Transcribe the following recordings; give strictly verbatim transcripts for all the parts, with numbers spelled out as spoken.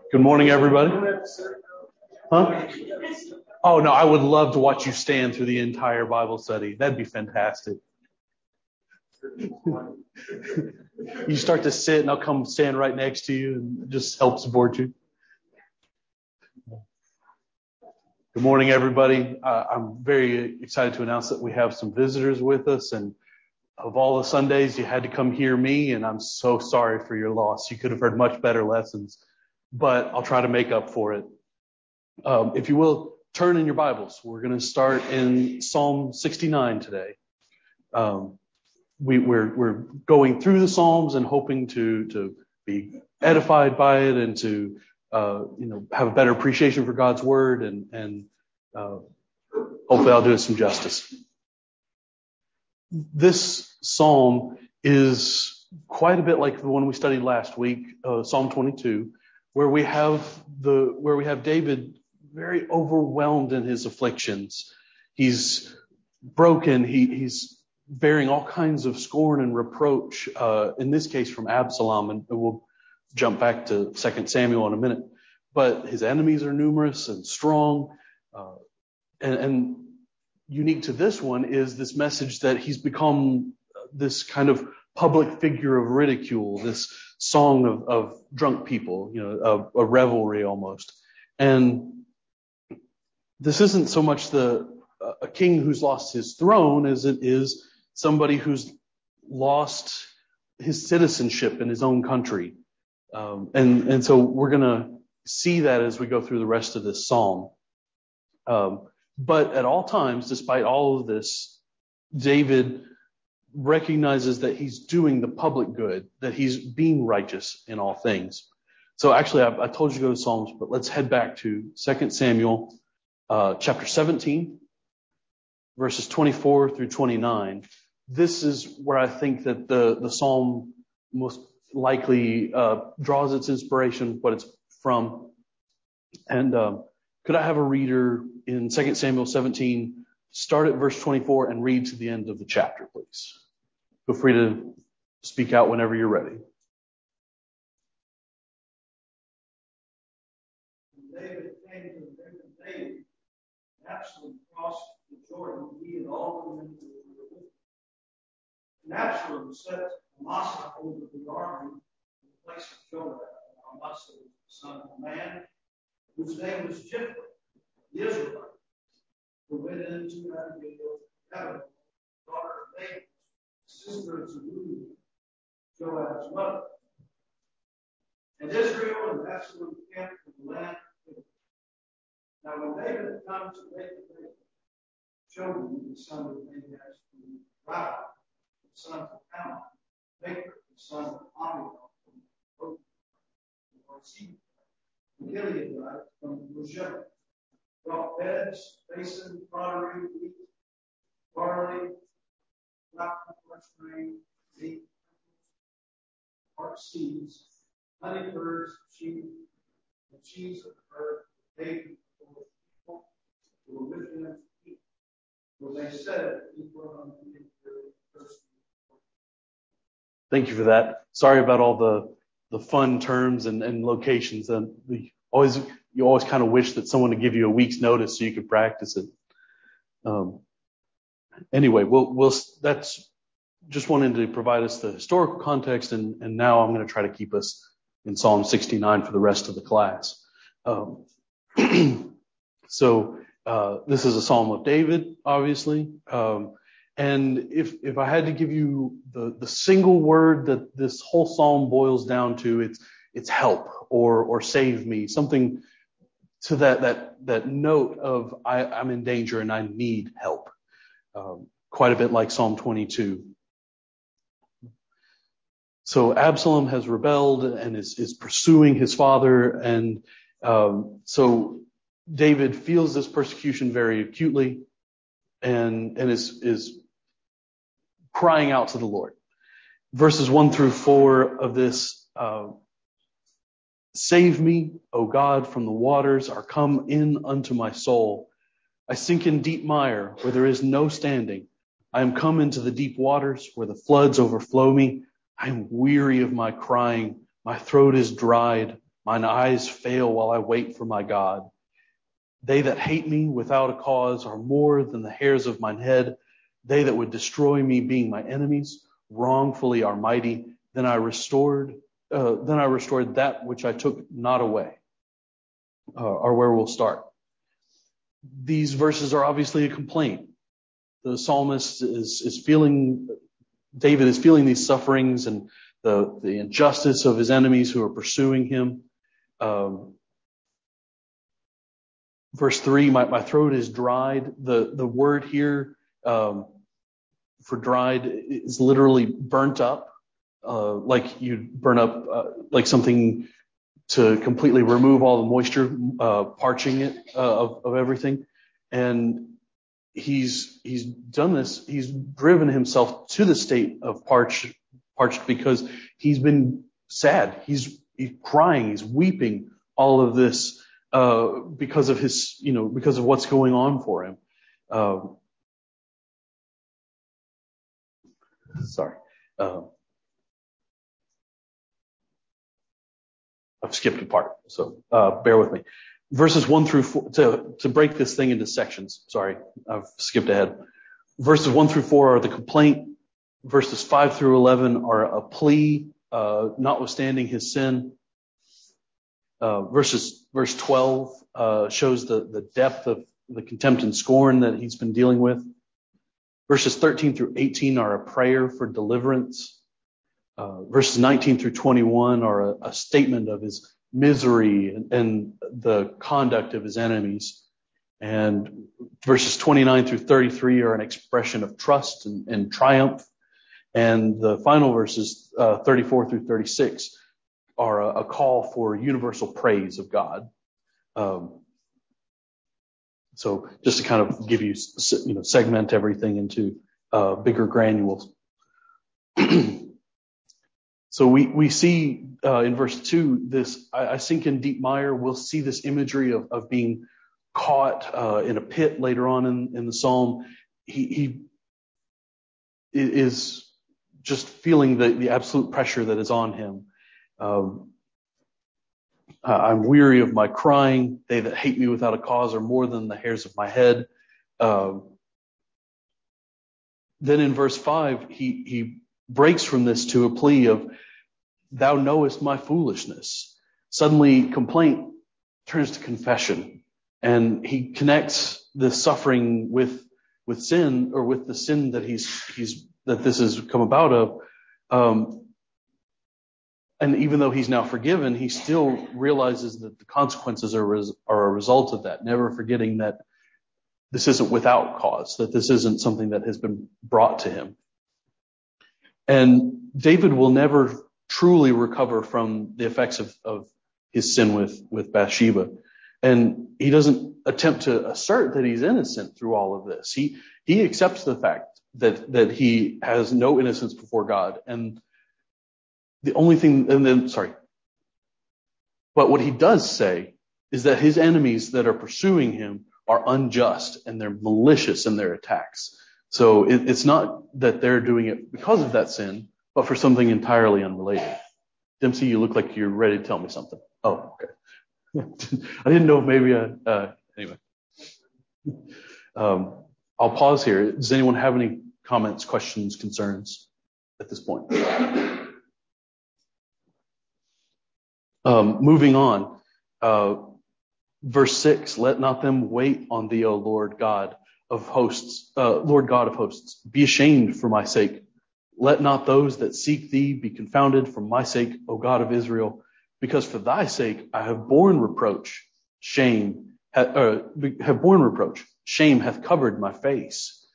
Good morning, everybody. Huh? Oh, no, I would love to watch you stand through the entire Bible study. That'd be fantastic. You start to sit and I'll come stand right next to you and just help support you. Good morning, everybody. Uh, I'm very excited to announce that we have some visitors with us, and of all the Sundays, you had to come hear me, and I'm so sorry for your loss. You could have heard much better lessons, but I'll try to make up for it. Um, if you will, turn in your Bibles. We're going to start in Psalm sixty-nine today. Um, we, we're, we're going through the Psalms and hoping to, to be edified by it and to, uh, you know, have a better appreciation for God's Word, and, and uh, hopefully I'll do it some justice. This Psalm is quite a bit like the one we studied last week, uh, Psalm twenty-two, where we have the where we have David very overwhelmed in his afflictions. He's broken. He, he's bearing all kinds of scorn and reproach. Uh, in this case, from Absalom, and we'll jump back to Second Samuel in a minute. But his enemies are numerous and strong, uh, and, and unique to this one is this message that he's become this kind of public figure of ridicule, this song of, of drunk people, you know, a, a revelry almost. And this isn't so much the a king who's lost his throne as it is somebody who's lost his citizenship in his own country. Um, and, and so we're going to see that as we go through the rest of this psalm. Um, But at all times, despite all of this, David recognizes that he's doing the public good, that he's being righteous in all things. So actually, I, I told you to go to Psalms, but let's head back to Second Samuel uh, chapter seventeen, verses twenty-four through twenty-nine. This is where I think that the, the psalm most likely uh, draws its inspiration, what it's from. And um, could I have a reader in Second Samuel seventeen, start at verse twenty-four and read to the end of the chapter, please? Feel free to speak out whenever you're ready. David came to the river David, Absalom crossed the Jordan, he and all the men who were with him. And Absalom set Amasa over the army in the place of Joab. Amasa was the son of a man whose name was Jephthah, the Israelite, who went into Abigail, Abigail, daughter of David, sister of Zeruiah, Joab's mother. And Israel and Absalom camped in the land of Israel. Now when David had come to David, Joab, the son of Nahash, from Rabbah, the son of Ammon, Baker, the son of Amiel, from Barzillai, the Gileadite from Rojel, brought beds, basin, pottery, wheat, barley, fresh grain, meat, parched seeds, honey birds, sheep, and cheese of the earth, David before the people who were with him to eat. For they said, eat what I'm eating thirsty. Thank you for that. Sorry about all the, the fun terms and, and locations. And we always you always kind of wish that someone would give you a week's notice so you could practice it. Um, anyway, we'll, we'll, that's just wanting to provide us the historical context, and, and now I'm going to try to keep us in Psalm sixty-nine for the rest of the class. Um, so uh, this is a Psalm of David, obviously. Um, and if if I had to give you the, the single word that this whole Psalm boils down to, it's it's help or or save me, something to that that that note of I, I'm in danger and I need help. Um, quite a bit like Psalm twenty-two. So Absalom has rebelled and is, is pursuing his father, and um, so David feels this persecution very acutely, and and is is crying out to the Lord. Verses one through four of this: uh, Save me, O God, from the waters are come in unto my soul. I sink in deep mire where there is no standing. I am come into the deep waters where the floods overflow me. I am weary of my crying. My throat is dried. Mine eyes fail while I wait for my God. They that hate me without a cause are more than the hairs of mine head. They that would destroy me, being my enemies, wrongfully are mighty. Then I restored, uh, then I restored that which I took not away. Uh, or where we'll start. These verses are obviously a complaint. The psalmist is, is feeling, David is feeling these sufferings and the, the injustice of his enemies who are pursuing him. Um, verse three, my, my throat is dried. The, the word here, um, for dried is literally burnt up, uh, like you burn up, uh, like something to completely remove all the moisture, uh, parching it, uh, of, of everything. And he's, he's done this. He's driven himself to the state of parched, parched because he's been sad. He's, he's crying. He's weeping all of this, uh, because of his, you know, because of what's going on for him. Um, sorry. Uh, I've skipped a part, so uh, bear with me. Verses one through four, to, to break this thing into sections. Sorry, I've skipped ahead. Verses one through four are the complaint. Verses five through eleven are a plea, uh, notwithstanding his sin. Uh, verses, verse twelve uh, shows the, the depth of the contempt and scorn that he's been dealing with. Verses thirteen through eighteen are a prayer for deliverance. Uh, verses nineteen through twenty-one are a, a statement of his misery and, and the conduct of his enemies. And verses twenty-nine through thirty-three are an expression of trust and, and triumph. And the final verses, uh, thirty-four through thirty-six, are a, a call for universal praise of God. Um, so just to kind of give you, you know, segment everything into uh, bigger granules. So we, we see uh, in verse two, this, I, I sink in deep mire. We'll see this imagery of, of being caught uh, in a pit later on in, in the psalm. He, he is just feeling the, the absolute pressure that is on him. Um, I'm weary of my crying. They that hate me without a cause are more than the hairs of my head. Um, then in verse five, he, he breaks from this to a plea of, thou knowest my foolishness. Suddenly complaint turns to confession, and he connects the suffering with, with sin, or with the sin that he's, he's, that this has come about of. Um, and even though he's now forgiven, he still realizes that the consequences are, res, are a result of that, never forgetting that this isn't without cause, that this isn't something that has been brought to him. And David will never truly recover from the effects of, of his sin with, with Bathsheba. And he doesn't attempt to assert that he's innocent through all of this. He, he accepts the fact that, that he has no innocence before God. And the only thing, and then, sorry. But what he does say is that his enemies that are pursuing him are unjust and they're malicious in their attacks. So it, it's not that they're doing it because of that sin, but for something entirely unrelated. Dempsey, you look like you're ready to tell me something. Oh, okay. I didn't know if maybe, I, uh, anyway. Um, I'll pause here. Does anyone have any comments, questions, concerns at this point? Um, moving on. Uh, verse six, let not them wait on thee, O Lord God of hosts, uh, Lord God of hosts. Be ashamed for my sake. Let not those that seek thee be confounded for my sake, O God of Israel, because for thy sake I have borne reproach, shame, ha, uh, have borne reproach, shame hath covered my face.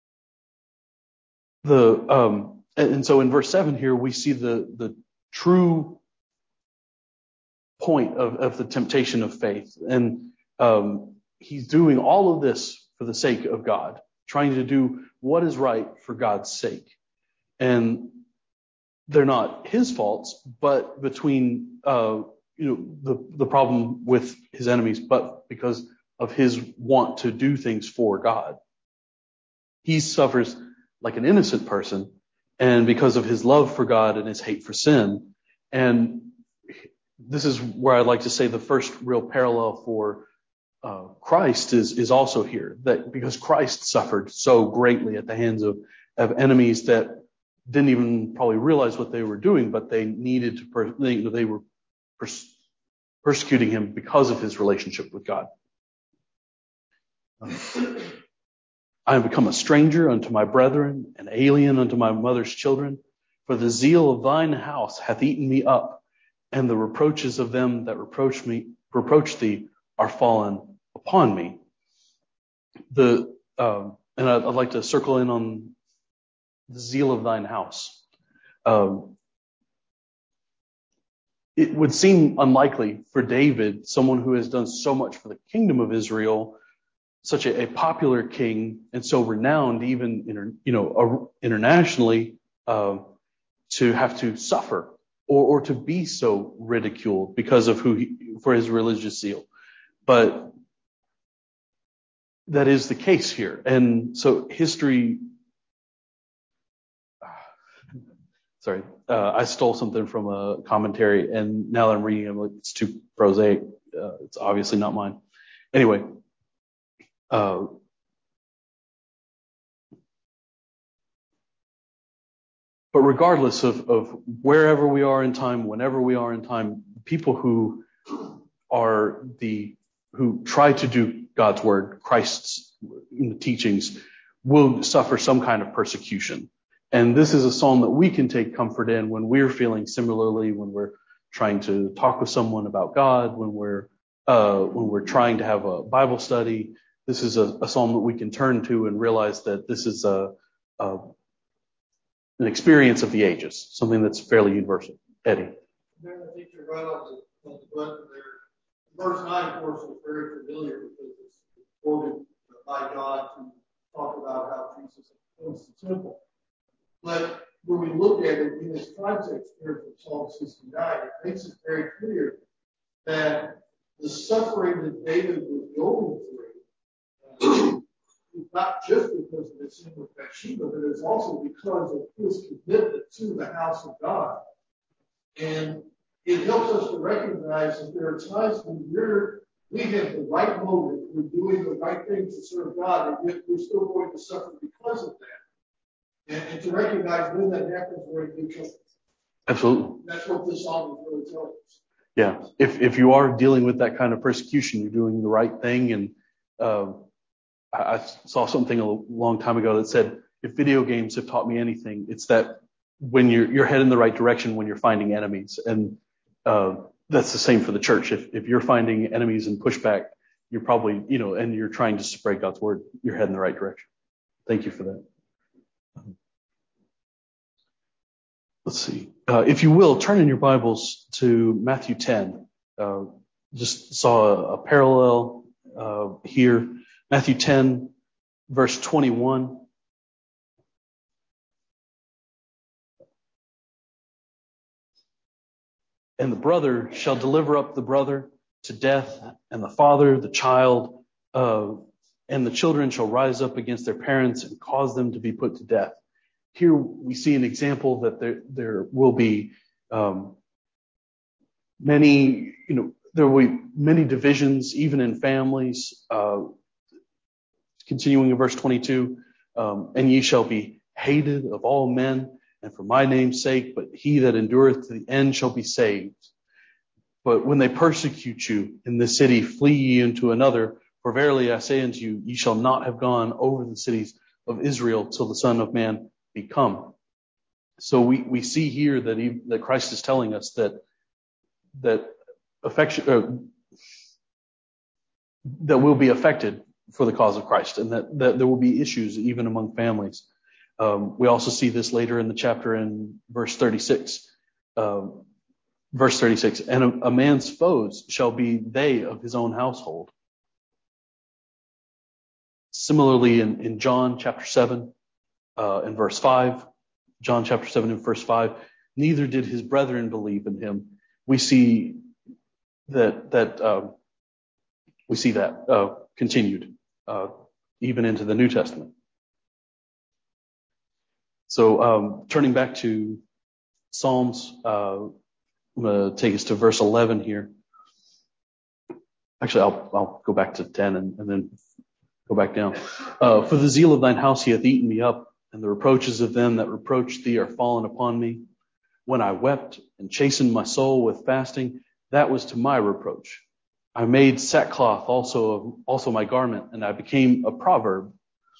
The, um, and, and so in verse seven here, we see the, the true point of, of the temptation of faith. And, um, he's doing all of this for the sake of God, trying to do what is right for God's sake. And they're not his faults, but between, uh, you know, the, the problem with his enemies, but because of his want to do things for God. He suffers like an innocent person, and because of his love for God and his hate for sin. And this is where I'd like to say the first real parallel for uh, Christ is is also here, that because Christ suffered so greatly at the hands of of enemies that didn't even probably realize what they were doing, but they needed to per- they, they were pers- persecuting him because of his relationship with God. I have become a stranger unto my brethren, an alien unto my mother's children. For the zeal of thine house hath eaten me up, and the reproaches of them that reproach me, reproach thee, are fallen upon me. The um, and I'd, I'd like to circle in on the zeal of thine house. Um, it would seem unlikely for David, someone who has done so much for the kingdom of Israel, such a, a popular king and so renowned, even inter, you know, internationally, uh, to have to suffer or, or to be so ridiculed because of who he, for his religious zeal. But that is the case here. And so history, sorry, uh, I stole something from a commentary, and now that I'm reading it, I'm like, it's too prosaic. Uh, it's obviously not mine. Anyway, uh, but regardless of, of wherever we are in time, whenever we are in time, people who are the, who try to do God's word, Christ's teachings, will suffer some kind of persecution. And this is a psalm that we can take comfort in when we're feeling similarly, when we're trying to talk with someone about God, when we're, uh, when we're trying to have a Bible study. This is a, a psalm that we can turn to and realize that this is a, a an experience of the ages, something that's fairly universal. Eddie. I think you're right on the, on the button there. Verse nine, of course, is very familiar because it's quoted by God to talk about how Jesus owns the temple. But when we look at it in its context here from Psalm sixty-nine, it makes it very clear that the suffering that David was going through uh, not just because of his sin with Bathsheba, but it's also because of his commitment to the house of God. And it helps us to recognize that there are times when we're, we have the right motive, we're doing the right thing to serve God, and yet we're still going to suffer because of that. And, and to recognize when that happens, we're in good trouble. Absolutely. That's what this psalm is really telling us. Yeah. If if you are dealing with that kind of persecution, you're doing the right thing. And uh, I saw something a long time ago that said, if video games have taught me anything, it's that when you're, you're heading in the right direction when you're finding enemies. And uh, that's the same for the church. If, if you're finding enemies and pushback, you're probably, you know, and you're trying to spread God's word, you're heading in the right direction. Thank you for that. Let's see. Uh, if you will, turn in your Bibles to Matthew ten. Uh, just saw a, a parallel uh, here. Matthew ten, verse twenty-one. And the brother shall deliver up the brother to death, and the father the child, uh, and the children shall rise up against their parents and cause them to be put to death. Here we see an example that there there will be um, many, you know, there will be many divisions even in families. Uh, continuing in verse twenty-two, um, and ye shall be hated of all men, and for my name's sake, but he that endureth to the end shall be saved. But when they persecute you in this city, flee ye into another. For verily I say unto you, ye shall not have gone over the cities of Israel till the Son of Man be come. So we, we see here that he, that Christ is telling us that that affection uh, that will be affected for the cause of Christ, and that, that there will be issues even among families. Um, we also see this later in the chapter in verse thirty-six. Um, verse thirty-six, and a, a man's foes shall be they of his own household. Similarly, in, in John chapter seven uh, and verse five, John chapter seven and verse five, neither did his brethren believe in him. We see that that uh, we see that uh, continued uh, even into the New Testament. So, um, turning back to Psalms, uh, I'm going to take us to verse eleven here. Actually, I'll, I'll go back to ten and, and then go back down. Uh, For the zeal of thine house he hath eaten me up, and the reproaches of them that reproach thee are fallen upon me. When I wept and chastened my soul with fasting, that was to my reproach. I made sackcloth also, also my garment, and I became a proverb.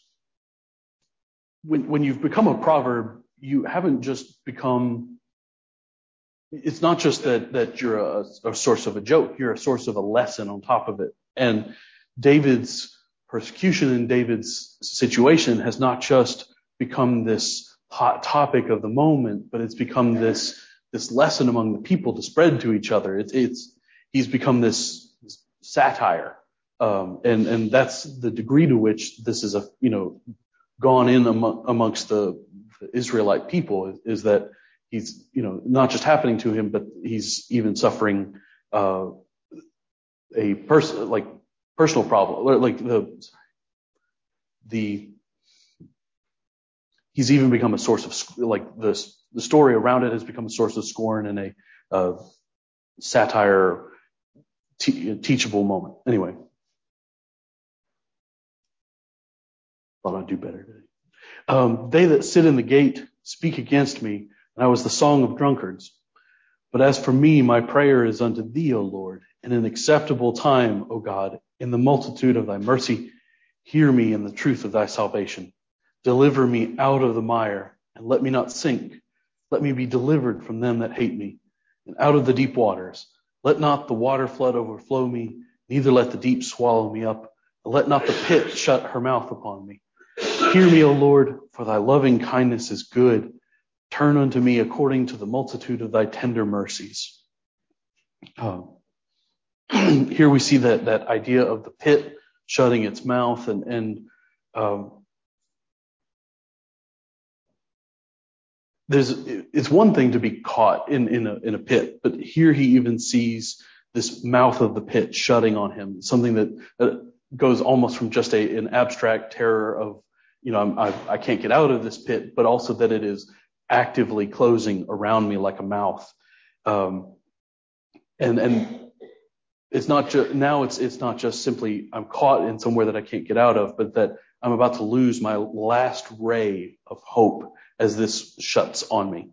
When, when you've become a proverb, you haven't just become, it's not just that, that you're a, a source of a joke, you're a source of a lesson on top of it. And David's persecution and David's situation has not just become this hot topic of the moment, but it's become this, this lesson among the people to spread to each other. It's, it's, he's become this satire. Um, and, and that's the degree to which this is a, you know, gone in among, amongst the, the Israelite people is, is that he's, you know, not just happening to him, but he's even suffering, uh, a person, like personal problem, like the, the, he's even become a source of, like the, the story around it has become a source of scorn and a, uh, satire, te- teachable moment. Anyway. Thought I'd do better today. Um, they that sit in the gate speak against me, and I was the song of drunkards. But as for me, my prayer is unto thee, O Lord, in an acceptable time, O God, in the multitude of thy mercy, hear me in the truth of thy salvation. Deliver me out of the mire, and let me not sink. Let me be delivered from them that hate me, and out of the deep waters. Let not the water flood overflow me, neither let the deep swallow me up, and let not the pit shut her mouth upon me. Hear me, O Lord, for thy loving kindness is good. Turn unto me according to the multitude of thy tender mercies. Um, here we see that, that idea of the pit shutting its mouth, and, and um, there's it's one thing to be caught in, in a in a pit, but here he even sees this mouth of the pit shutting on him, something that, that goes almost from just a an abstract terror of, you know, I'm, I, I can't get out of this pit, but also that it is actively closing around me like a mouth. Um, and, and it's not just, now it's, it's not just simply I'm caught in somewhere that I can't get out of, but that I'm about to lose my last ray of hope as this shuts on me.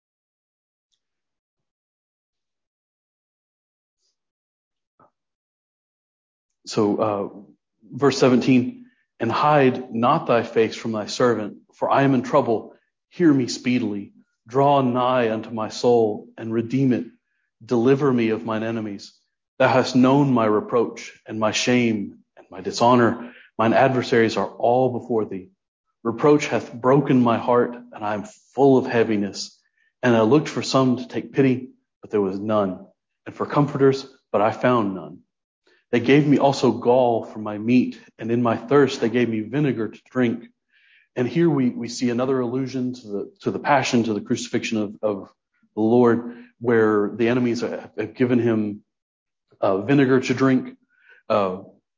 So, uh, verse seventeen, and hide not thy face from thy servant, for I am in trouble. Hear me speedily. Draw nigh unto my soul and redeem it. Deliver me of mine enemies. Thou hast known my reproach and my shame and my dishonor. Mine adversaries are all before thee. Reproach hath broken my heart, and I am full of heaviness. And I looked for some to take pity, but there was none, and for comforters, but I found none. They gave me also gall for my meat, and in my thirst they gave me vinegar to drink. And here we, we see another allusion to the to the passion, to the crucifixion of, of the Lord, where the enemies have, have given him uh, vinegar to drink. Uh,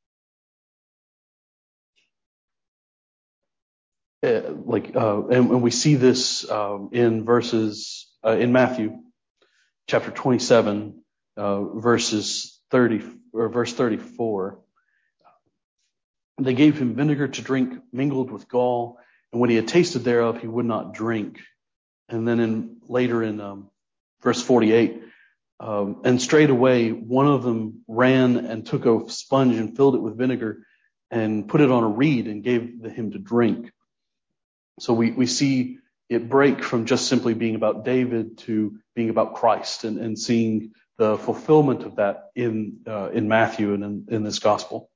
uh, like, uh, and, and we see this um, in verses uh, in Matthew chapter twenty-seven, uh, verses thirty or verse thirty-four. They gave him vinegar to drink mingled with gall, and when he had tasted thereof, he would not drink. And then in later in um, verse forty-eight, um, and straightway one of them ran and took a sponge and filled it with vinegar and put it on a reed and gave him to drink. So we, we see it break from just simply being about David to being about Christ, and, and seeing the fulfillment of that in uh, in Matthew and in, in this gospel.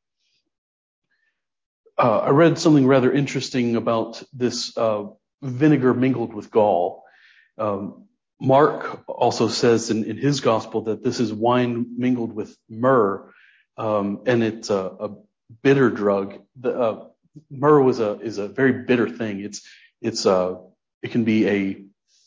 Uh, I read something rather interesting about this uh, vinegar mingled with gall. Um, Mark also says in, in his gospel that this is wine mingled with myrrh, um, and it's a, a bitter drug. The, uh, myrrh was a is a very bitter thing. It's it's uh it can be a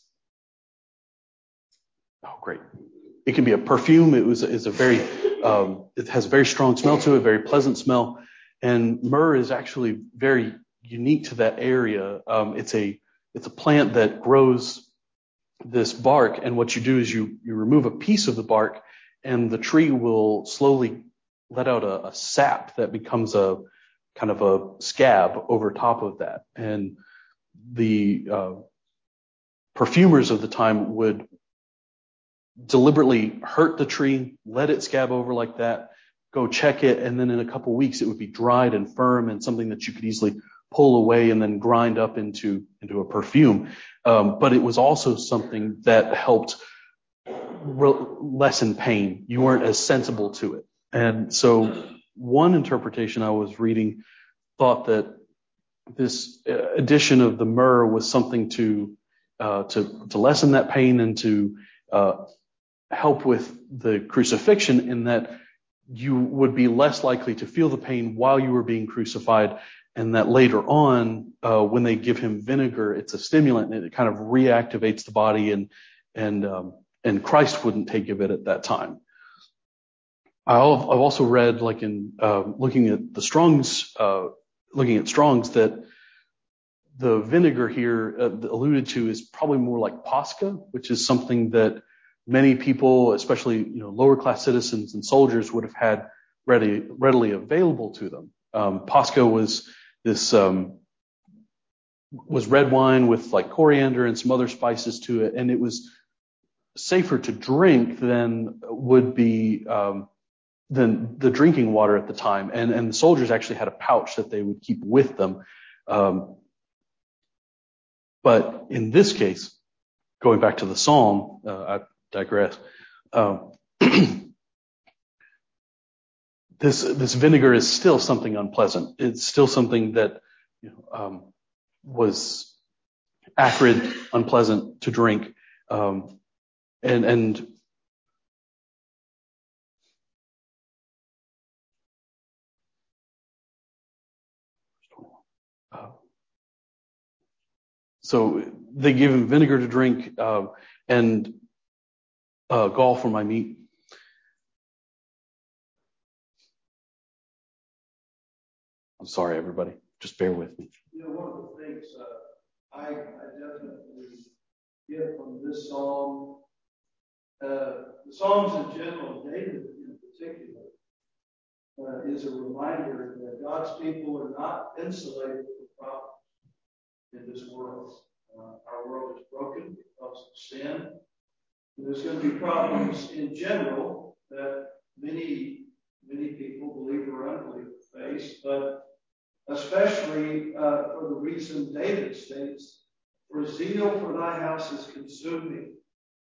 oh great. It can be a perfume. It was is a very um, it has a very strong smell to it, a very pleasant smell. And myrrh is actually very unique to that area. Um, it's a it's a plant that grows this bark, and what you do is you, you remove a piece of the bark, and the tree will slowly let out a, a sap that becomes a kind of a scab over top of that. And the uh, perfumers of the time would deliberately hurt the tree, let it scab over like that, go check it, and then in a couple weeks it would be dried and firm and something that you could easily pull away and then grind up into into a perfume. Um, but it was also something that helped re- lessen pain. You weren't as sensible to it. And so one interpretation I was reading thought that this addition of the myrrh was something to uh, to to lessen that pain and to uh, help with the crucifixion, in that you would be less likely to feel the pain while you were being crucified, and that later on, uh, when they give him vinegar, it's a stimulant and it kind of reactivates the body, and and um, and Christ wouldn't take of it at that time. I've also read, like in uh, looking at the Strong's, uh, looking at Strong's, that the vinegar here uh, alluded to is probably more like Posca, which is something that many people, especially you know lower class citizens and soldiers, would have had ready, readily available to them. Um, Posca was this um, was red wine with like coriander and some other spices to it, and it was safer to drink than would be um, than the drinking water at the time. And and the soldiers actually had a pouch that they would keep with them. Um, but in this case, going back to the psalm, uh, I digress. Um, this this vinegar is still something unpleasant. It's still something that you know, um, was acrid, unpleasant to drink, um, and and uh, so they give him vinegar to drink uh, and uh, gall for my meat. I'm sorry, everybody. Just bear with me. You know, one of the things uh, I, I definitely get from this psalm, uh, the Psalms in general, David in particular, uh, is a reminder that God's people are not insulated from problems in this world. Uh, our world is broken because of sin. And there's going to be problems in general that many, many people, believer or unbeliever, face, but especially uh, for the reason David states, for zeal for thy house is consuming.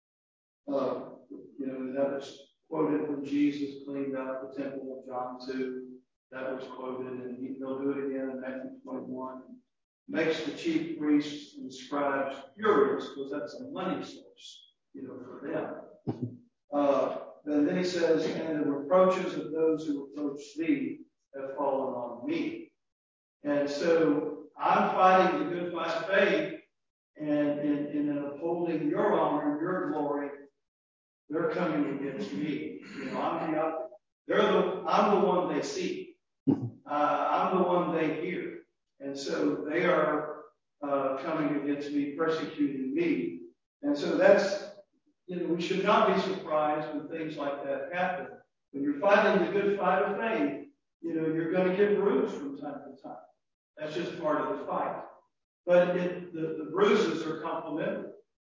Uh, you know, that was quoted when Jesus cleaned out the temple of John two. That was quoted, and he, he'll do it again in Matthew twenty-one. Makes the chief priests and scribes furious because that's a money source, you know, for them. Uh, and then he says, and the reproaches of those who reproach thee have fallen on me. And so I'm fighting the good fight of faith, and in, in upholding your honor and your glory, they're coming against me. You know, I'm the they're the I'm the one they see. Uh, I'm the one they hear, and so they are uh, coming against me, persecuting me. And so that's you know we should not be surprised when things like that happen. When you're fighting the good fight of faith, you know you're going to get bruised from time to time. That's just part of the fight. But it, the, the bruises are complementary.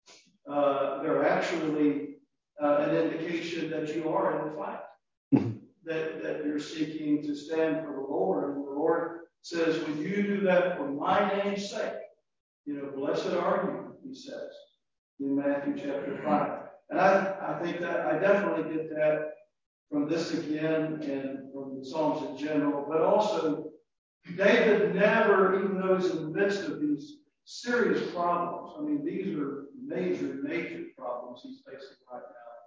Uh, they're actually uh, an indication that you are in the fight, that, that you're seeking to stand for the Lord. And the Lord says, when you do that for my name's sake, you know, blessed are you, he says, in Matthew chapter five. And I, I think that I definitely get that from this again and from the Psalms in general, but also David never, even though he's in the midst of these serious problems, I mean, these are major, major problems he's facing right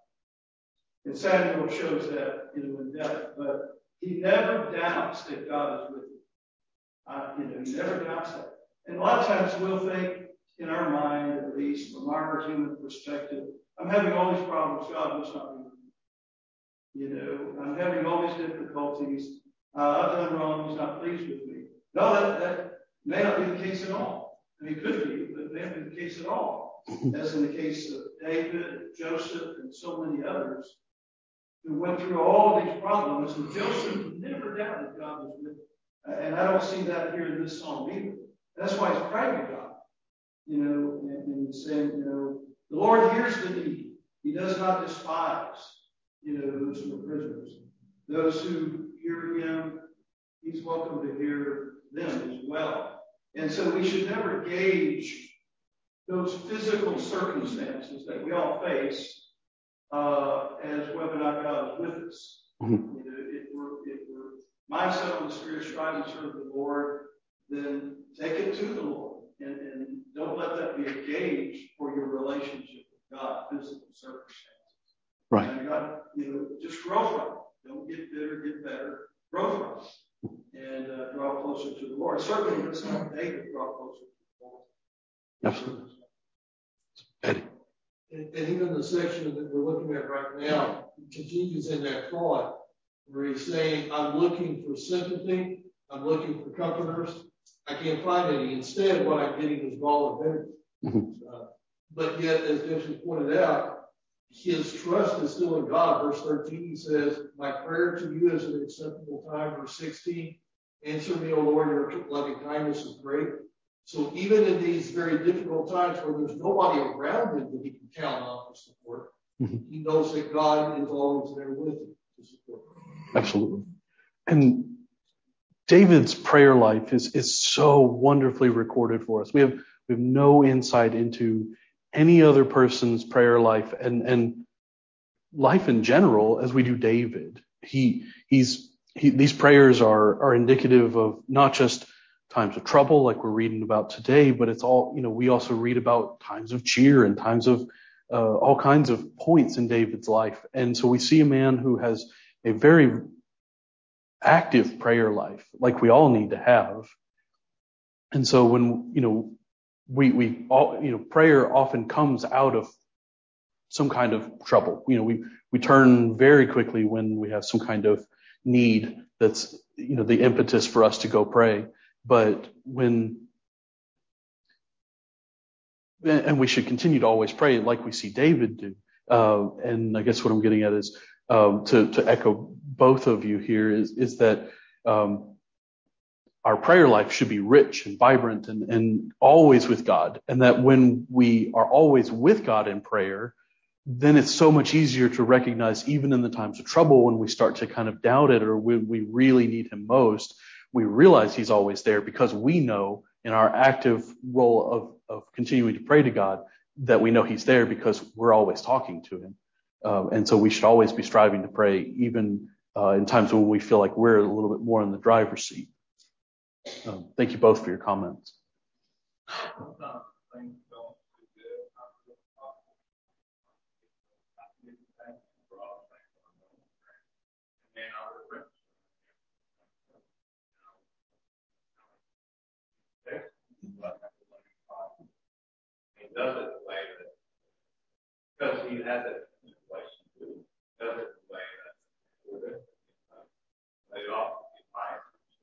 now. And Samuel shows that, you know, in depth, but he never doubts that God is with him. Uh, you know, he never doubts that. And a lot of times we'll think, in our mind, at least, from our human perspective, I'm having all these problems, God must not be with me. You know, I'm having all these difficulties. Uh, I've done wrong, he's not pleased with me. No, that, that may not be the case at all. I mean, it could be, but it may not be the case at all. as in the case of David, Joseph, and so many others who went through all of these problems, and Joseph never doubted God was with him. And I don't see that here in this psalm either. That's why he's praying to God, you know, and, and saying, you know, the Lord hears the needy. He does not despise, you know, those who are prisoners. Those who hear him, he's welcome to hear them as well. And so we should never gauge those physical circumstances that we all face uh, as whether or not God is with us. Mm-hmm. You know, if we're, if we're mindset on the Spirit, strive to serve the Lord, then take it to the Lord. And, and don't let that be a gauge for your relationship with God, physical circumstances. Right. And God, you know, just grow from it. Don't get bitter, get better. Grow from it. And uh, draw closer to the Lord. Certainly, let's help David draw closer to the Lord. Absolutely. Eddie. And, and even the section that we're looking at right now continues in that thought where he's saying, I'm looking for sympathy, I'm looking for comforters, I can't find any. Instead, what I'm getting is gall and bitterness. Mm-hmm. Uh, but yet, as Jason pointed out, his trust is still in God. Verse thirteen, he says, my prayer to you is an acceptable time. Verse sixteen, answer me, O Lord, your loving kindness is great. So even in these very difficult times where there's nobody around him that he can count on for support, mm-hmm. he knows that God is always there with him to support him. Absolutely. And David's prayer life is, is so wonderfully recorded for us. We have, we have no insight into any other person's prayer life and, and life in general as we do David. He, he's, he, these prayers are, are indicative of not just times of trouble like we're reading about today, but it's all, you know, we also read about times of cheer and times of uh, all kinds of points in David's life. And so we see a man who has a very active prayer life, like we all need to have. And so when, you know, we, we all, you know, prayer often comes out of some kind of trouble. You know, we, we turn very quickly when we have some kind of need that's, you know, the impetus for us to go pray. But when, and we should continue to always pray like we see David do. Uh, and I guess what I'm getting at is, um, to, to echo both of you here is, is that, um, our prayer life should be rich and vibrant and, and always with God. And that when we are always with God in prayer, then it's so much easier to recognize, even in the times of trouble, when we start to kind of doubt it or when we really need him most, we realize he's always there because we know in our active role of, of continuing to pray to God that we know he's there because we're always talking to him. Um, and so we should always be striving to pray, even uh, in times when we feel like we're a little bit more in the driver's seat. Um, thank you both for your comments. He does it the way that, because he has it in a relation to, does it the way that, with it, uh, they often get my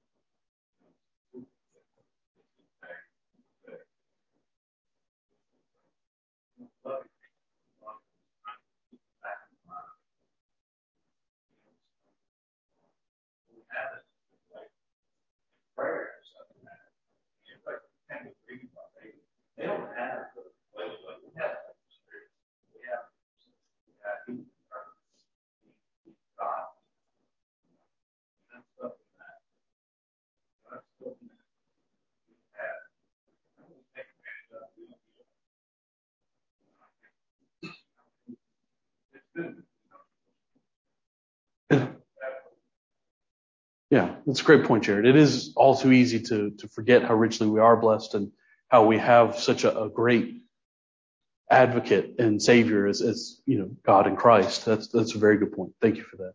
prayers. They don't have the place like we have. We have, we have God. That's something that, that's something that we have. I don't take advantage of it. It's good. Yeah, that's a great point, Jared. It is all too easy to, to forget how richly we are blessed and how we have such a, a great advocate and savior as, as, you know, God in Christ. That's, that's a very good point. Thank you for that.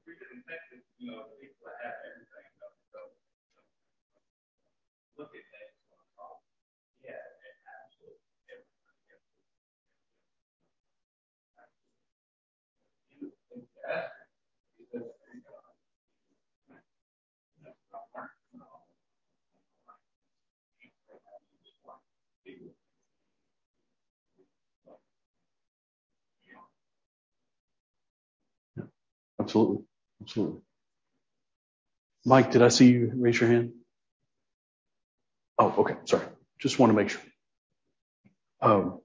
Absolutely. Absolutely. Mike, did I see you raise your hand? Oh, okay. Sorry. Just want to make sure. Um,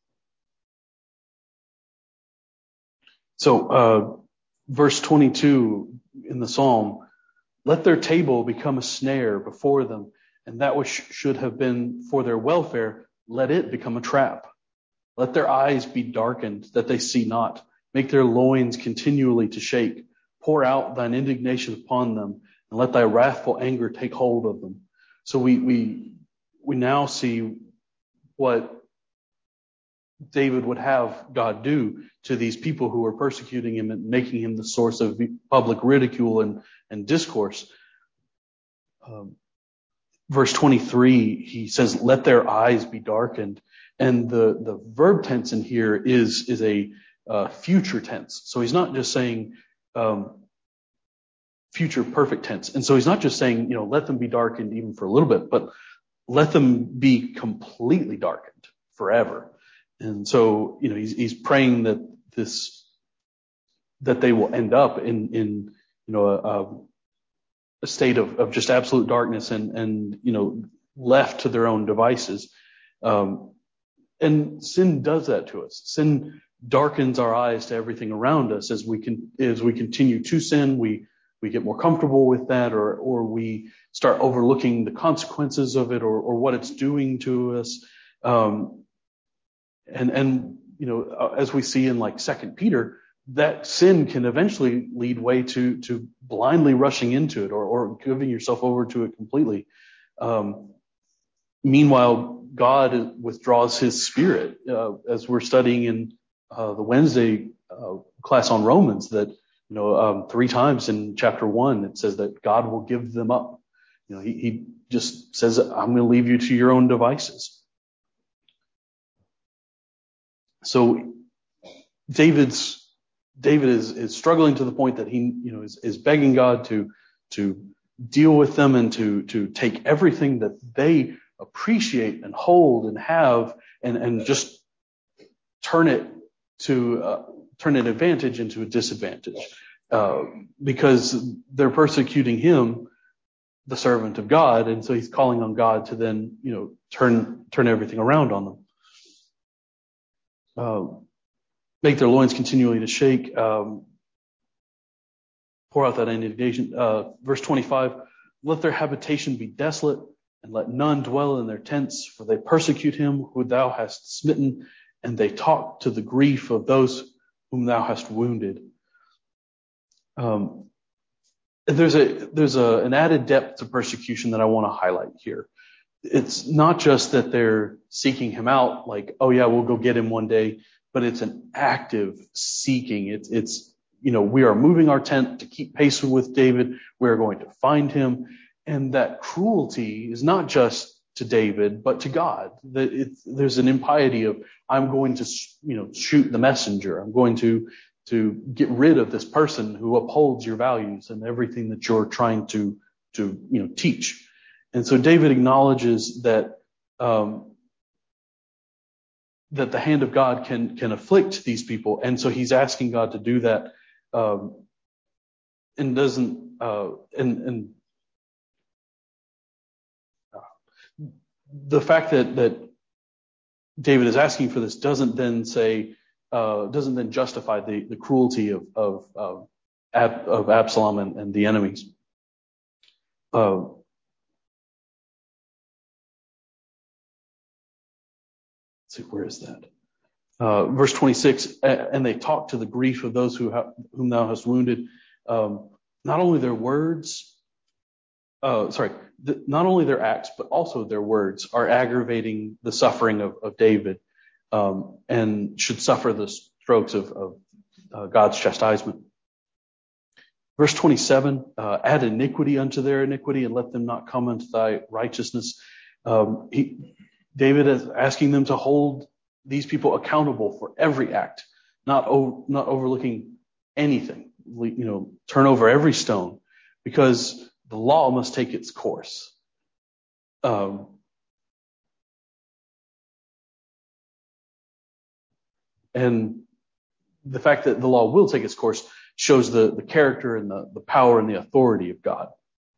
so, uh, verse twenty-two in the Psalm, let their table become a snare before them, and that which should have been for their welfare, let it become a trap. Let their eyes be darkened, that they see not. Make their loins continually to shake. Pour out thine indignation upon them, and let thy wrathful anger take hold of them. So we we we now see what David would have God do to these people who are persecuting him and making him the source of public ridicule and, and discourse. Um, verse twenty-three, he says, let their eyes be darkened. And the, the verb tense in here is, is a uh, future tense. So he's not just saying um, future perfect tense. And so he's not just saying, you know, let them be darkened even for a little bit, but let them be completely darkened forever. And so, you know, he's, he's praying that this, that they will end up in, in, you know, a, a state of, of just absolute darkness and, and, you know, left to their own devices. Um, and sin does that to us. Sin darkens our eyes to everything around us as we can, as we continue to sin. We, we get more comfortable with that, or, or we start overlooking the consequences of it, or, or what it's doing to us. Um, And, and, you know, as we see in like Second Peter, that sin can eventually lead way to, to blindly rushing into it or, or giving yourself over to it completely. Um, meanwhile, God withdraws his spirit, uh, as we're studying in, uh, the Wednesday, uh, class on Romans, that, you know, um, three times in chapter one, it says that God will give them up. You know, he, he just says, I'm going to leave you to your own devices. So David's David is, is struggling to the point that he, you know, is, is begging God to to deal with them and to to take everything that they appreciate and hold and have and and just turn it to uh, turn an advantage into a disadvantage, uh, because they're persecuting him, the servant of God, and so he's calling on God to then, you know, turn turn everything around on them. Uh, make their loins continually to shake, um, pour out that indignation. Uh, verse twenty-five, let their habitation be desolate, and let none dwell in their tents, for they persecute him who thou hast smitten, and they talk to the grief of those whom thou hast wounded. Um, there's a there's a, an added depth to persecution that I want to highlight here. It's not just that they're seeking him out, like, oh yeah, we'll go get him one day, but it's an active seeking. It's, it's, you know, we are moving our tent to keep pace with David. We're going to find him. And that cruelty is not just to David, but to God. That it's, there's an impiety of, I'm going to, you know, shoot the messenger. I'm going to, to get rid of this person who upholds your values and everything that you're trying to, to, you know, teach. And so David acknowledges that, um, that the hand of God can, can afflict these people. And so he's asking God to do that, um, and doesn't, uh, and, and, uh, the fact that, that David is asking for this doesn't then say, uh, doesn't then justify the, the cruelty of, of, of, Ab, of Absalom and, and the enemies. Uh, let's see, where is that? Uh, verse twenty-six, and they talk to the grief of those who ha- whom thou hast wounded. Um, not only their words, uh, sorry, th- not only their acts, but also their words are aggravating the suffering of, of David, um, and should suffer the strokes of, of uh, God's chastisement. Verse twenty-seven, uh, add iniquity unto their iniquity and let them not come unto thy righteousness. Um, he, David is asking them to hold these people accountable for every act, not o- not overlooking anything. You know, turn over every stone, because the law must take its course. Um, and the fact that the law will take its course shows the, the character and the, the power and the authority of God.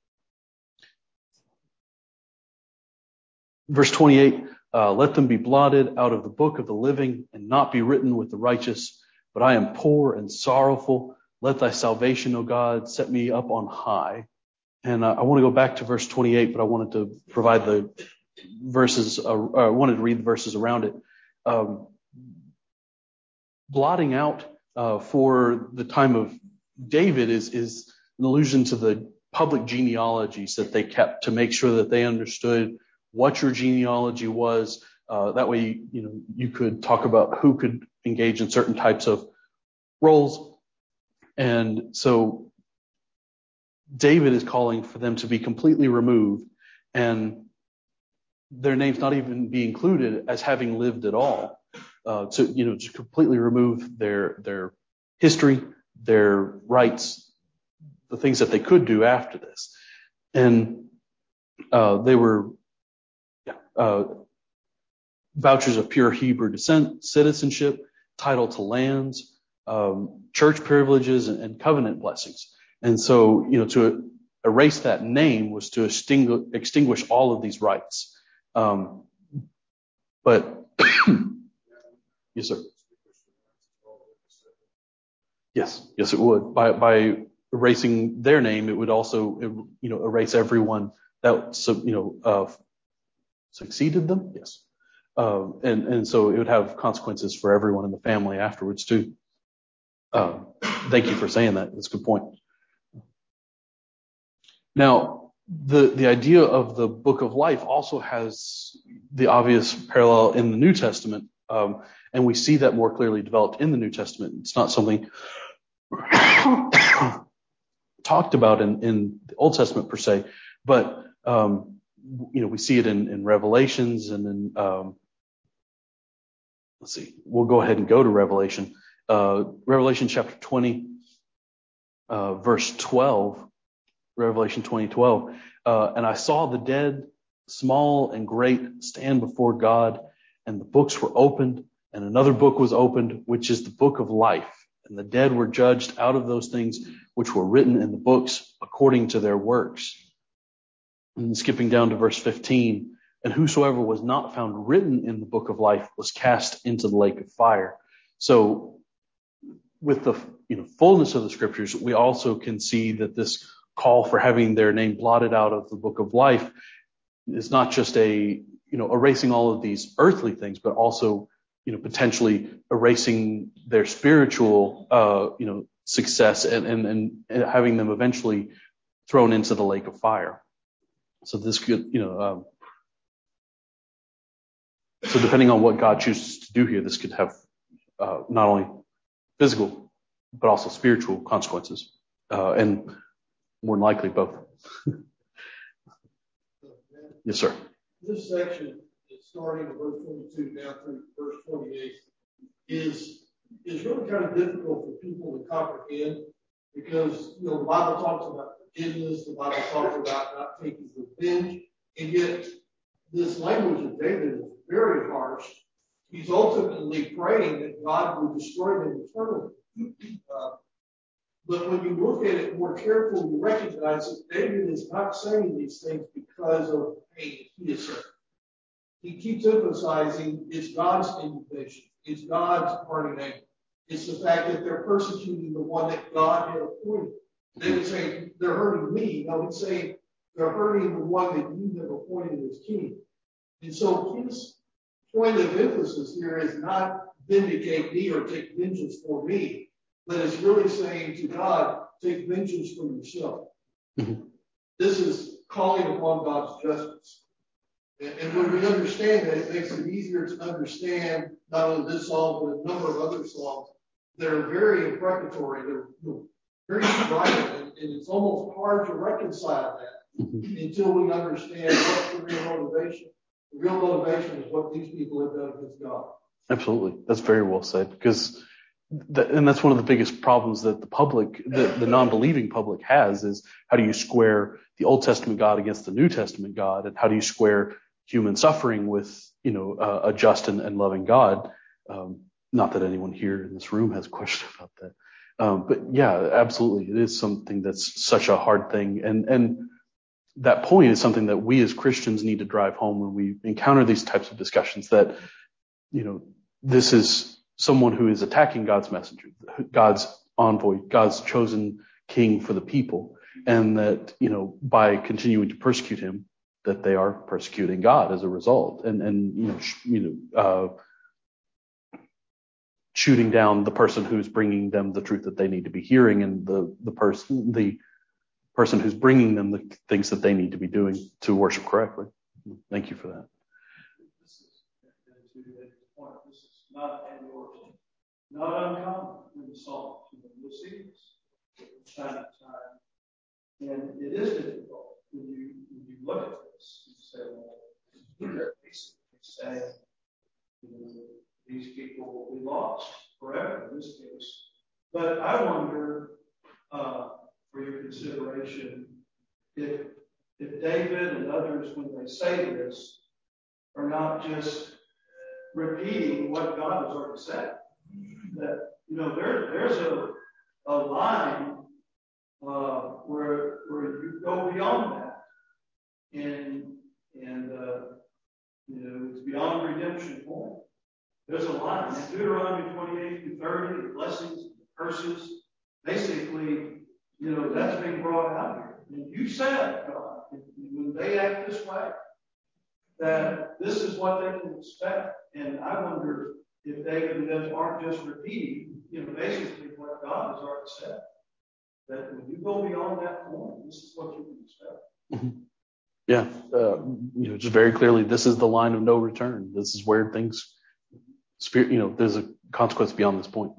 Verse twenty-eight, uh, let them be blotted out of the book of the living and not be written with the righteous. But I am poor and sorrowful. Let thy salvation, O God, set me up on high. And uh, I want to go back to verse twenty-eight, but I wanted to provide the verses, uh, I wanted to read the verses around it. Um, blotting out uh, for the time of David is, is an allusion to the public genealogies that they kept to make sure that they understood what your genealogy was. Uh, that way, you know, you could talk about who could engage in certain types of roles. And so David is calling for them to be completely removed and their names not even be included as having lived at all. Uh, to, you know, to completely remove their, their history, their rights, the things that they could do after this. And, uh, they were, yeah, uh, vouchers of pure Hebrew descent, citizenship, title to lands, um, church privileges, and, and covenant blessings. And so, you know, to erase that name was to extinguish, extinguish all of these rights. Um, but, yes, sir. Yes, yes, it would. By, by erasing their name, it would also, you know, erase everyone that, so, you know, uh, succeeded them. Yes. Um, and, and so it would have consequences for everyone in the family afterwards too. Um, thank you for saying that. That's a good point. Now, the, the idea of the book of life also has the obvious parallel in the New Testament. Um, and we see that more clearly developed in the New Testament. It's not something talked about in, in the Old Testament per se, but, um, you know, we see it in, in Revelations and in, um, let's see, we'll go ahead and go to Revelation. Uh, Revelation chapter twenty, uh, verse twelve, Revelation twenty, twelve. Uh, and I saw the dead, small and great, stand before God, and the books were opened, and another book was opened, which is the book of life. And the dead were judged out of those things which were written in the books according to their works. And skipping down to verse fifteen, and whosoever was not found written in the book of life was cast into the lake of fire. So with the, you know, fullness of the scriptures, we also can see that this call for having their name blotted out of the book of life is not just a, you know, erasing all of these earthly things, but also, you know, potentially erasing their spiritual, uh, you know, success and, and, and having them eventually thrown into the lake of fire. So this could, you know, um, so depending on what God chooses to do here, this could have uh, not only physical, but also spiritual consequences, uh, and more than likely both. Yes, sir. This section, starting at verse twenty-two down through verse twenty-eight, is is really kind of difficult for people to comprehend because, you know, the Bible talks about forgiveness, the Bible talks about not taking revenge, and yet this language of David is very harsh. He's ultimately praying that God will destroy them eternally. Uh, but when you look at it more carefully, you recognize that David is not saying these things because of pain he is suffering. He keeps emphasizing it's God's indignation, it's God's parting anger. It's the fact that they're persecuting the one that God had appointed. David saying they're hurting me. No, he's saying they're hurting the one that you have appointed as king. And so his point of emphasis here is not vindicate me or take vengeance for me, but it's really saying to God, take vengeance for yourself. Mm-hmm. This is calling upon God's justice. And, and when we understand that, it makes it easier to understand not only this psalm, but a number of other psalms that are very imprecatory, they're very strident, and, and it's almost hard to reconcile that mm-hmm. until we understand what's the real motivation. The real motivation is what these people have done against God. Absolutely. That's very well said. Because, that, and that's one of the biggest problems that the public, the, the non-believing public has is how do you square the Old Testament God against the New Testament God? And how do you square human suffering with, you know, uh, a just and, and loving God? Um, not that anyone here in this room has a question about that. Um, but yeah, absolutely. It is something that's such a hard thing. And, and that point is something that we as Christians need to drive home when we encounter these types of discussions, that, you know, this is someone who is attacking God's messenger, God's envoy, God's chosen king for the people. And that, you know, by continuing to persecute him, that they are persecuting God as a result. And, and, you know, sh- you know, uh, shooting down the person who's bringing them the truth that they need to be hearing, and the, the person, the person who's bringing them the things that they need to be doing to worship correctly. Thank you for that. This is, to David's point, this is not annual, not uncommon in the Psalms. You know, you'll see this from time to time. And it is difficult when you, when you look at this and say, well, they're basically saying, you know, these people will be lost forever in this case. But I wonder, uh, for your consideration, if if David and others, when they say this, are not just repeating what God has already said. That, you know, there there's a a line uh, where where you go beyond that, and and uh, you know, it's beyond redemption point. There's a line. In Deuteronomy twenty-eight through thirty, the blessings, the curses, basically, you know, that's being brought out here. And you said, God, when they act this way, that this is what they can expect. And I wonder if David and them aren't just repeating, you know, basically what God has already said. That when you go beyond that point, this is what you can expect. Mm-hmm. Yeah, uh, you know, just very clearly, this is the line of no return. This is where things, spirit, you know, there's a consequence beyond this point.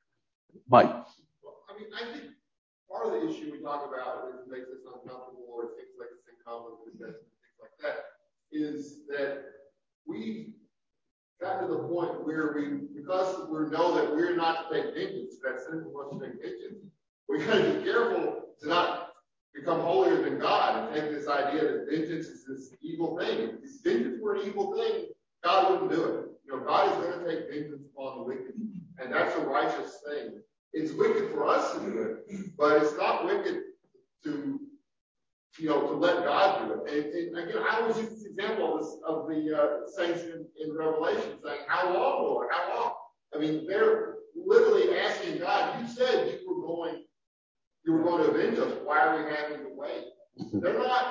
Mike. Well, I mean, I think part of the issue we talk about that makes us uncomfortable, or things like this in common possession, things like that, is that we got to the point where we, because we know that we're not to take vengeance, that sinful wants to take vengeance, we got to be careful to not become holier than God and take this idea that vengeance is this evil thing. If vengeance were an evil thing, God wouldn't do it. You know, God is going to take vengeance upon the wicked, and that's a righteous thing. It's wicked for us to do it, but it's not wicked to, you know, to let God do it. And, and again, I always use this example of, this, of the uh, saints in, in Revelation saying, "How long, Lord? How long?" I mean, they're literally asking God, "You said you were going, you were going to avenge us. Why are we having to wait?" They're not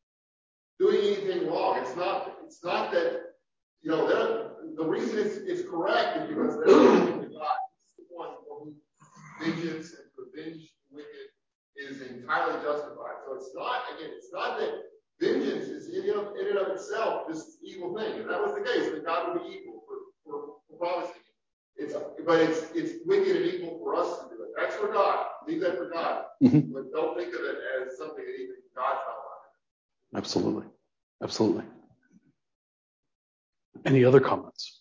doing anything wrong. It's not. It's not that, you know, they're, the reason it's, it's correct is because they're looking to God. He's the one for whom vengeance and revenge the wicked is entirely justified. So it's not, again, it's not that vengeance is in and of, in and of itself this evil thing. If that was the case, then God would be evil for, for, for promising it. It's, but it's it's wicked and evil for us to do it. That's for God. Leave that for God. Mm-hmm. But don't think of it as something that even God's not allowed. Absolutely. Absolutely. Any other comments?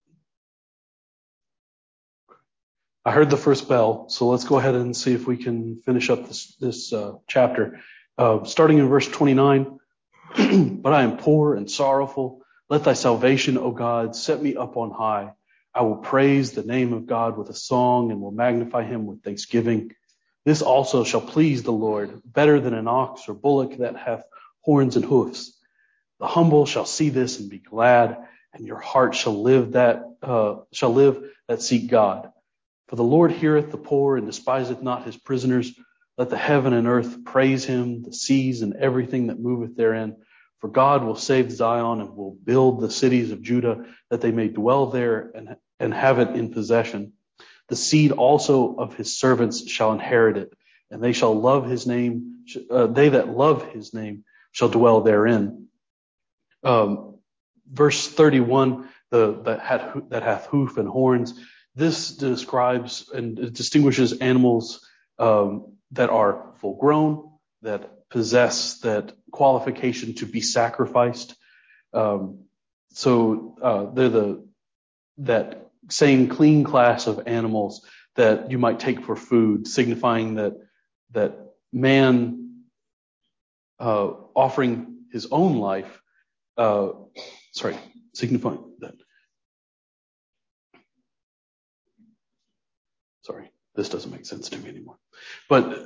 I heard the first bell, so let's go ahead and see if we can finish up this, this uh, chapter. Uh, starting in verse twenty-nine, "But I am poor and sorrowful. Let thy salvation, O God, set me up on high. I will praise the name of God with a song and will magnify him with thanksgiving. This also shall please the Lord, better than an ox or bullock that hath horns and hoofs. The humble shall see this and be glad, and your heart shall live that uh, shall live that seek God. For the Lord heareth the poor and despiseth not his prisoners. Let the heaven and earth praise him, the seas and everything that moveth therein. For God will save Zion and will build the cities of Judah, that they may dwell there and, and have it in possession. The seed also of his servants shall inherit it, and they shall love his name. Uh, they that love his name shall dwell therein." Um, verse thirty-one, the that hath, that hath hoof and horns. This describes and distinguishes animals um, that are full grown, that possess that qualification to be sacrificed. Um, so uh, they're the that same clean class of animals that you might take for food, signifying that that man uh, offering his own life, uh, sorry, signifying that. Sorry, this doesn't make sense to me anymore. But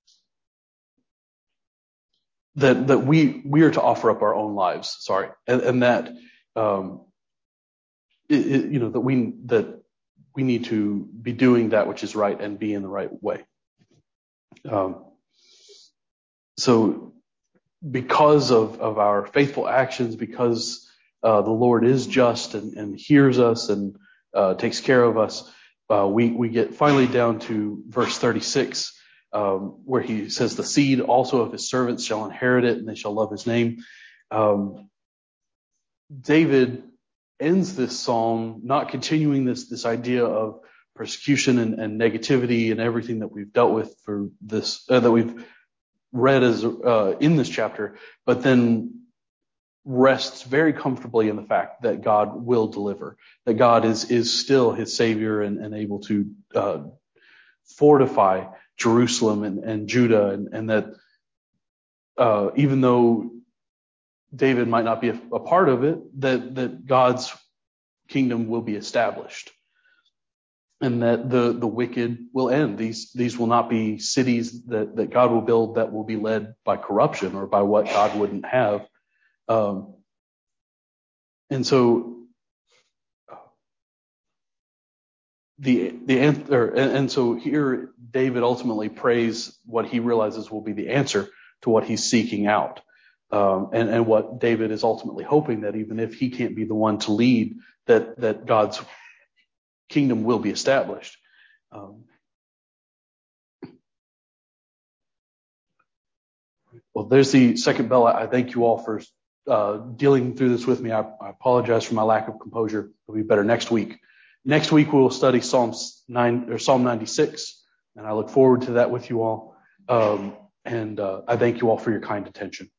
that that we we are to offer up our own lives. Sorry, and, and that um, it, it, you know that we that we need to be doing that which is right and be in the right way. Um, so, because of of our faithful actions, because uh, the Lord is just and, and hears us and uh, takes care of us, uh, we we get finally down to verse thirty-six. Um, where he says, the seed also of his servants shall inherit it, and they shall love his name. Um, David ends this psalm not continuing this this idea of persecution and, and negativity and everything that we've dealt with for this uh, that we've read as uh, in this chapter, but then rests very comfortably in the fact that God will deliver, that God is is still his Savior and, and able to uh, fortify Jerusalem and, and Judah, and, and that uh, even though David might not be a, a part of it, that that God's kingdom will be established, and that the the wicked will end. These these will not be cities that, that God will build that will be led by corruption or by what God wouldn't have. Um, and so the the answer, and, and so here David ultimately prays what he realizes will be the answer to what he's seeking out, um, and and what David is ultimately hoping, that even if he can't be the one to lead, that that God's kingdom will be established. Um, well, there's the second bell. I thank you all for uh, dealing through this with me. I, I apologize for my lack of composure. It'll be better next week. Next week we will study Psalms nine or Psalm ninety-six, and I look forward to that with you all. Um, and uh, I thank you all for your kind attention.